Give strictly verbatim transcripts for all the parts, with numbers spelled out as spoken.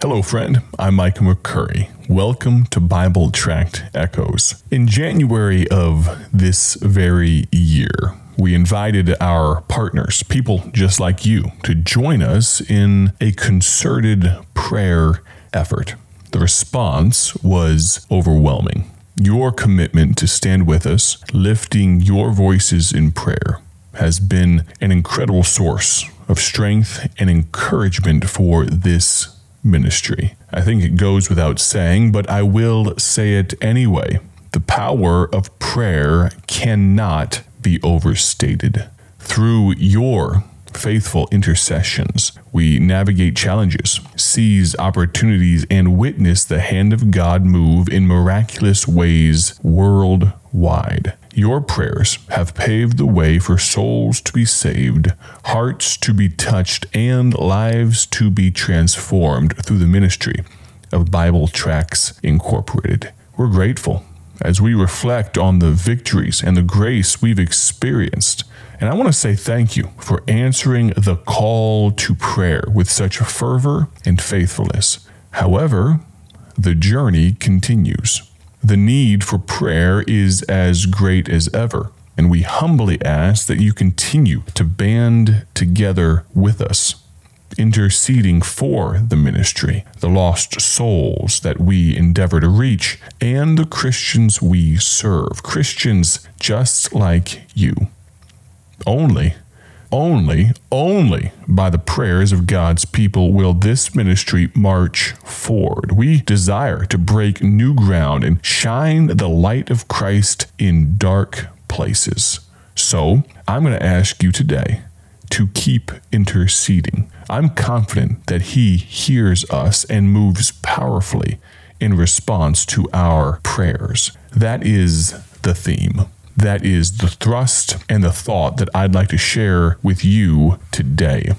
Hello, friend. I'm Micah McCurry. Welcome to Bible Tract Echoes. In January of this very year, we invited our partners, people just like you, to join us in a concerted prayer effort. The response was overwhelming. Your commitment to stand with us, lifting your voices in prayer, has been an incredible source of strength and encouragement for this ministry. I think it goes without saying, but I will say it anyway. The power of prayer cannot be overstated. Through your faithful intercessions, we navigate challenges, seize opportunities, and witness the hand of God move in miraculous ways worldwide. Your prayers have paved the way for souls to be saved, hearts to be touched, and lives to be transformed through the ministry of Bible Tracts Incorporated. We're grateful as we reflect on the victories and the grace we've experienced. And I want to say thank you for answering the call to prayer with such fervor and faithfulness. However, the journey continues. The need for prayer is as great as ever, and we humbly ask that you continue to band together with us, interceding for the ministry, the lost souls that we endeavor to reach, and the Christians we serve, Christians just like you. Only, only, only by the prayers of God's people will this ministry march forward. We desire to break new ground and shine the light of Christ in dark places. So, I'm going to ask you today to keep interceding. I'm confident that He hears us and moves powerfully in response to our prayers. That is the theme. That is the thrust and the thought that I'd like to share with you today.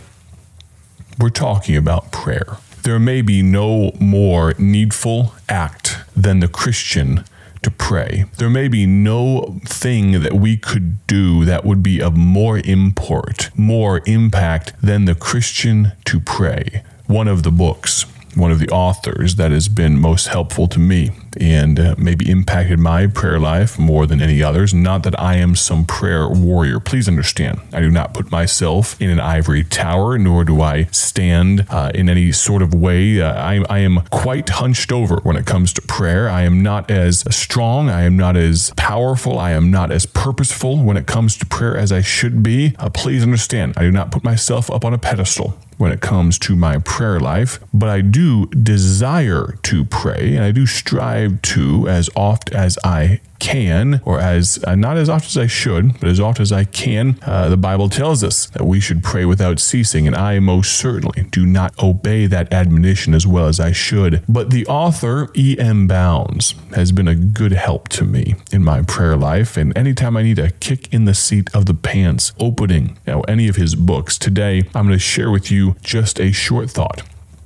We're talking about prayer. There may be no more needful act than the Christian to pray. There may be no thing that we could do that would be of more import, more impact than the Christian to pray. One of the books, one of the authors that has been most helpful to me and uh, maybe impacted my prayer life more than any others. Not that I am some prayer warrior. Please understand, I do not put myself in an ivory tower, nor do I stand uh, in any sort of way. Uh, I, I am quite hunched over when it comes to prayer. I am not as strong. I am not as powerful. I am not as purposeful when it comes to prayer as I should be. Uh, please understand, I do not put myself up on a pedestal when it comes to my prayer life, but I do desire to pray, and I do strive to as oft as I can, or as uh, not as often as I should, but as often as I can. Uh, the Bible tells us that we should pray without ceasing, and I most certainly do not obey that admonition as well as I should. But the author, E M Bounds, has been a good help to me in my prayer life, and anytime I need a kick in the seat of the pants opening you know, any of his books, today I'm going to share with you just a short thought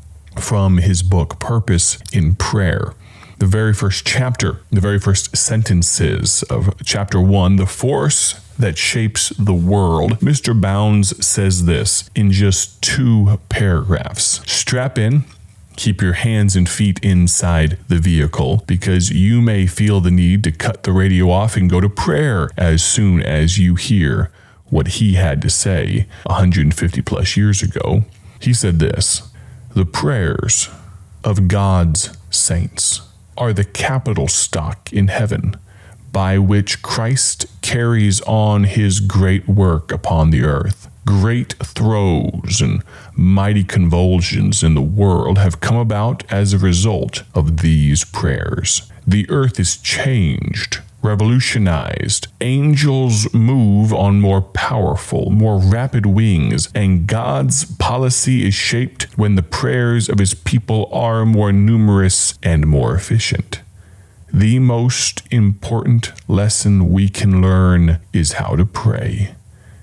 from his book, Purpose in Prayer. The very first chapter, the very first sentences of chapter one, the force that shapes the world. Mister Bounds says this in just two paragraphs. Strap in, keep your hands and feet inside the vehicle, because you may feel the need to cut the radio off and go to prayer as soon as you hear what he had to say one hundred fifty plus years ago. He said this: the prayers of God's saints are the capital stock in heaven by which Christ carries on his great work upon the earth. Great throes and mighty convulsions in the world have come about as a result of these prayers. The earth is changed, revolutionized. Angels move on more powerful, more rapid wings, and God's policy is shaped when the prayers of his people are more numerous and more efficient. The most important lesson we can learn is how to pray.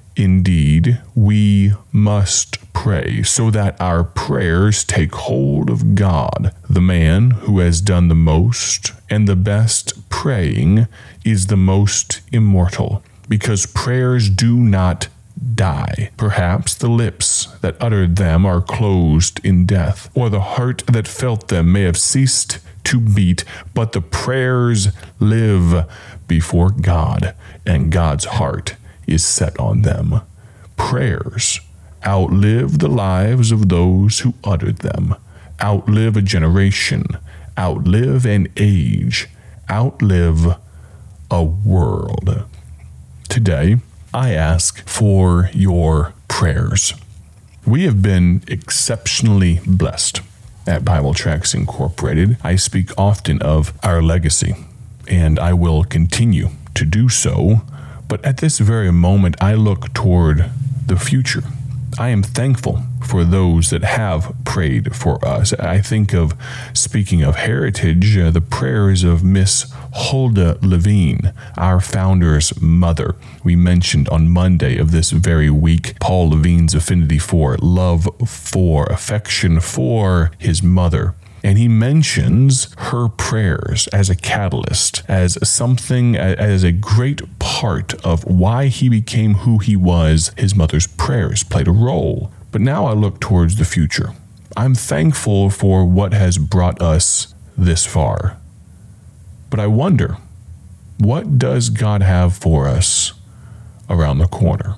Indeed, we must pray so that our prayers take hold of God. The man who has done the most and the best praying is the most immortal, because prayers do not die. Perhaps the lips that uttered them are closed in death, or the heart that felt them may have ceased to beat, but the prayers live before God, and God's heart is set on them. Prayers outlive the lives of those who uttered them, outlive a generation, outlive an age, outlive a world. Today, I ask for your prayers. We have been exceptionally blessed at Bible Tracts Incorporated. I speak often of our legacy, and I will continue to do so. But at this very moment, I look toward the future. I am thankful for those that have prayed for us. I think of, speaking of heritage, uh, the prayers of Miss Hulda Levine, our founder's mother. We mentioned on Monday of this very week Paul Levine's affinity for, love for, affection for his mother. And he mentions her prayers as a catalyst, as something, as a great part of why he became who he was. His mother's prayers played a role. But now I look towards the future. I'm thankful for what has brought us this far. But I wonder, what does God have for us around the corner?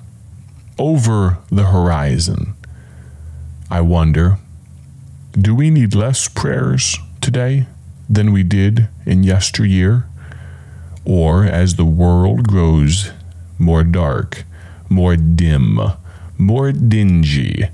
Over the horizon, I wonder, do we need less prayers today than we did in yesteryear? Or as the world grows more dark, more dim, more dingy,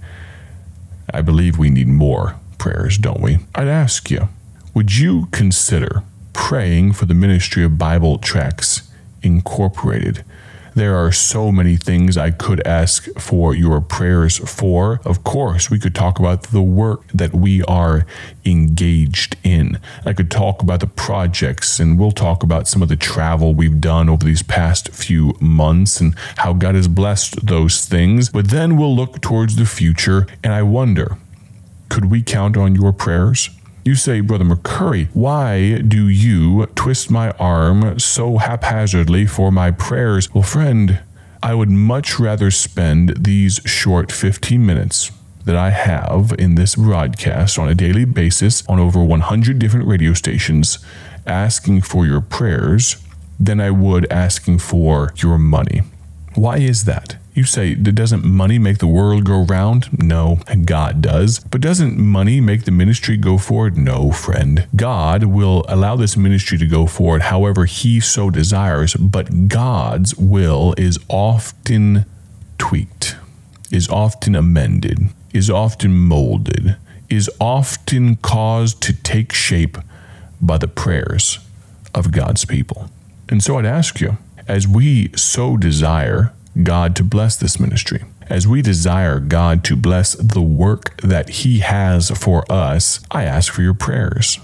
I believe we need more prayers, don't we? I'd ask you, would you consider praying for the ministry of Bible Tracts Incorporated? There are so many things I could ask for your prayers for. Of course, we could talk about the work that we are engaged in. I could talk about the projects, and we'll talk about some of the travel we've done over these past few months and how God has blessed those things. But then we'll look towards the future, and I wonder, could we count on your prayers? You say, Brother McCurry, why do you twist my arm so haphazardly for my prayers? Well, friend, I would much rather spend these short fifteen minutes that I have in this broadcast on a daily basis on over one hundred different radio stations asking for your prayers than I would asking for your money. Why is that? You say, doesn't money make the world go round? No, God does. But doesn't money make the ministry go forward? No, friend. God will allow this ministry to go forward however he so desires, but God's will is often tweaked, is often amended, is often molded, is often caused to take shape by the prayers of God's people. And so I'd ask you, as we so desire God to bless this ministry, as we desire God to bless the work that he has for us, I ask for your prayers.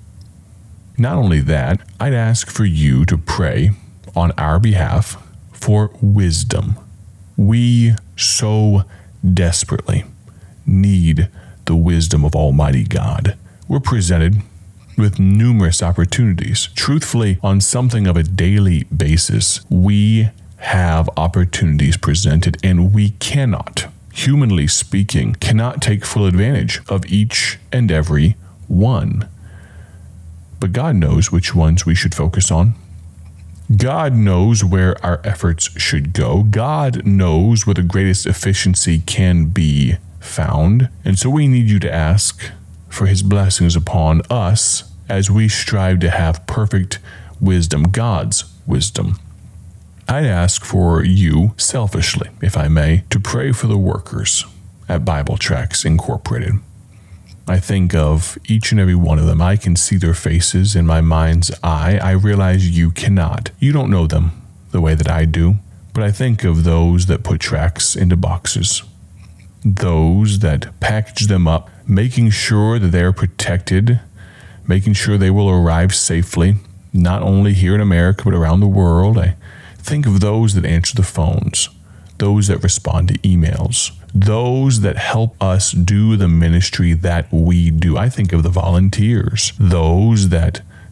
Not only that, I'd ask for you to pray on our behalf for wisdom. We so desperately need the wisdom of Almighty God. We're presented with numerous opportunities. Truthfully, on something of a daily basis, we have opportunities presented, and we cannot, humanly speaking, cannot take full advantage of each and every one. But God knows which ones we should focus on. God knows where our efforts should go. God knows where the greatest efficiency can be found. And so we need you to ask for his blessings upon us as we strive to have perfect wisdom, God's wisdom. I'd ask for you, selfishly, if I may, to pray for the workers at Bible Tracts Incorporated. I think of each and every one of them. I can see their faces in my mind's eye. I realize you cannot. You don't know them the way that I do. But I think of those that put tracts into boxes, those that package them up, making sure that they're protected, making sure they will arrive safely, not only here in America, but around the world. I think of those that answer the phones, those that respond to emails, those that help us do the ministry that we do. I think of the volunteers, those that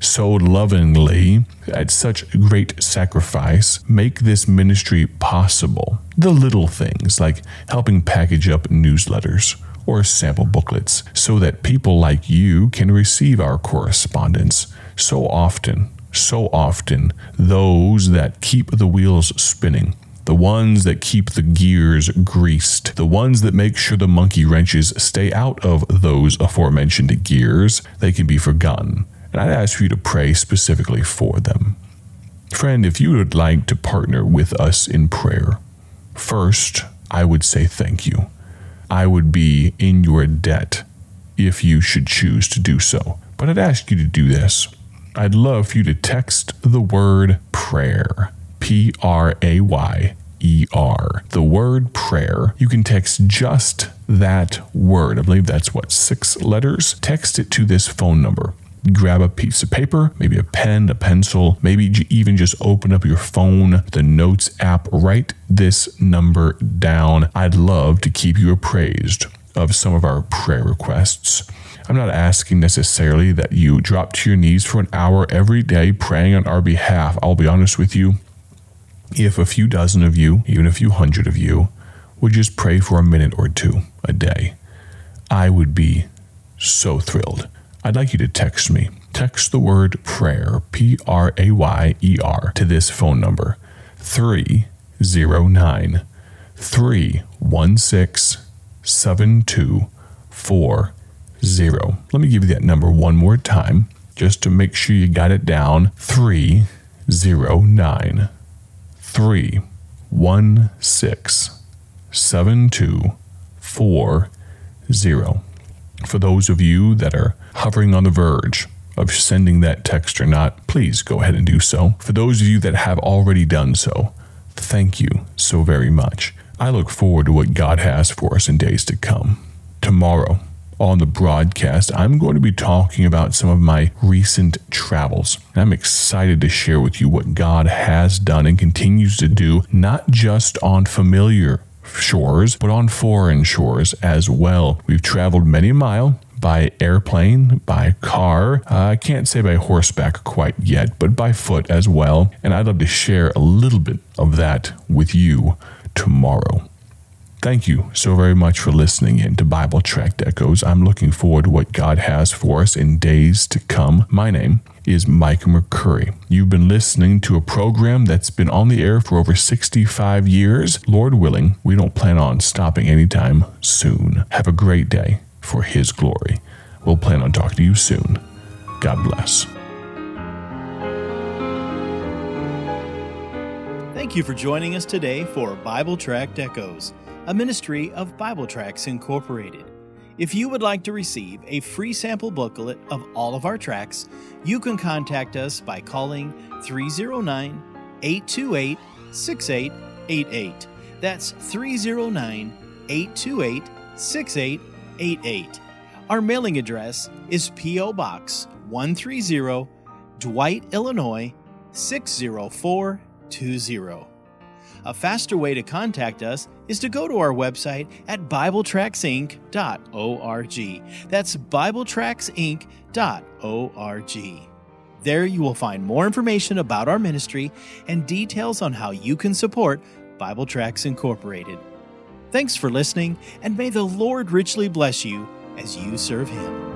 so lovingly, at such great sacrifice, make this ministry possible. The little things like helping package up newsletters or sample booklets so that people like you can receive our correspondence. So often, so often, those that keep the wheels spinning, the ones that keep the gears greased, the ones that make sure the monkey wrenches stay out of those aforementioned gears, they can be forgotten. And I'd ask for you to pray specifically for them. Friend, if you would like to partner with us in prayer, first, I would say thank you. I would be in your debt if you should choose to do so. But I'd ask you to do this. I'd love for you to text the word prayer, P R A Y E R. The word prayer. You can text just that word. I believe that's what, six letters? Text it to this phone number. Grab a piece of paper, maybe a pen, a pencil, maybe even just open up your phone, the Notes app, write this number down. I'd love to keep you appraised of some of our prayer requests. I'm not asking necessarily that you drop to your knees for an hour every day praying on our behalf. I'll be honest with you. If a few dozen of you, even a few hundred of you, would just pray for a minute or two a day, I would be so thrilled. I'd like you to text me. Text the word prayer, P R A Y E R, to this phone number, three zero nine, three one six, seven two four zero. Let me give you that number one more time, just to make sure you got it down. three zero nine, three one six, seven two four zero. For those of you that are hovering on the verge of sending that text or not, please go ahead and do so. For those of you that have already done so, thank you so very much. I look forward to what God has for us in days to come. Tomorrow, on the broadcast, I'm going to be talking about some of my recent travels. I'm excited to share with you what God has done and continues to do, not just on familiar shores, but on foreign shores as well. We've traveled many a mile by airplane, by car. Uh, I can't say by horseback quite yet, but by foot as well. And I'd love to share a little bit of that with you tomorrow. Thank you so very much for listening in to Bible Tract Echoes. I'm looking forward to what God has for us in days to come. My name is Micah McCurry. You've been listening to a program that's been on the air for over sixty-five years. Lord willing, we don't plan on stopping anytime soon. Have a great day for His glory. We'll plan on talking to you soon. God bless. Thank you for joining us today for Bible Tract Echoes, a ministry of Bible Tracts Incorporated. If you would like to receive a free sample booklet of all of our tracts, you can contact us by calling three oh nine, eight two eight, six eight eight eight. That's three oh nine, eight two eight, six eight eight eight. Our mailing address is P O. Box one thirty, Dwight, Illinois six oh four two oh. A faster way to contact us is to go to our website at bible tracts inc dot org. That's bible tracts inc dot org. There you will find more information about our ministry and details on how you can support Bible Tracts Incorporated. Thanks for listening, and may the Lord richly bless you as you serve Him.